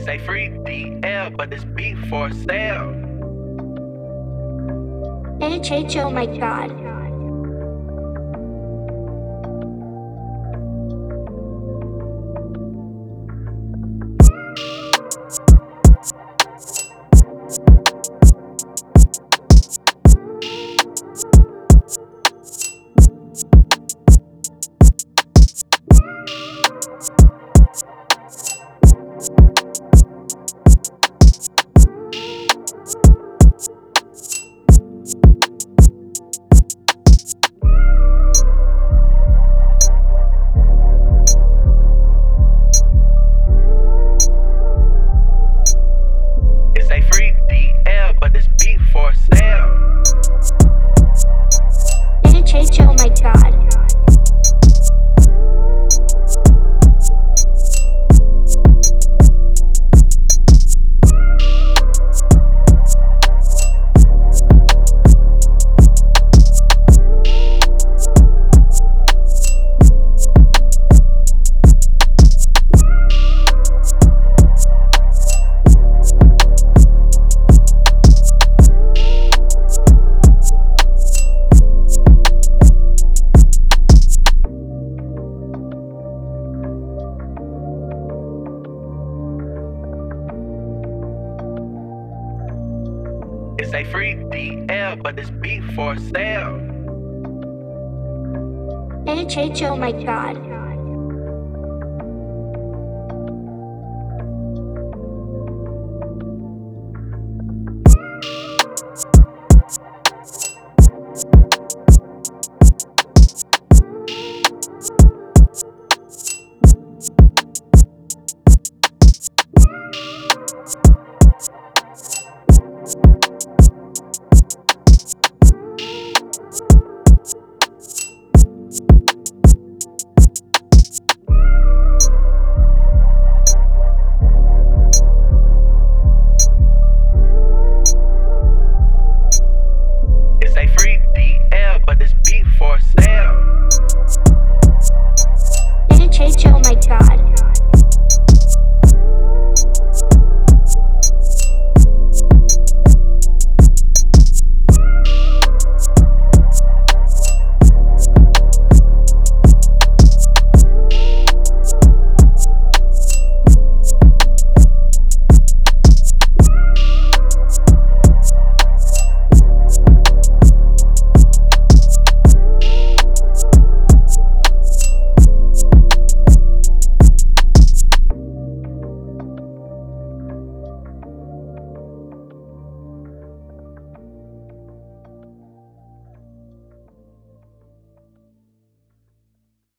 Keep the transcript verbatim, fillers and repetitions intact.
It's a free D L, but it's beat for sale. H H, oh my god. It's a free D L, but it's beat for sale. H H, oh my god. It's a free D L, but it's beat for sale. H H, oh my god.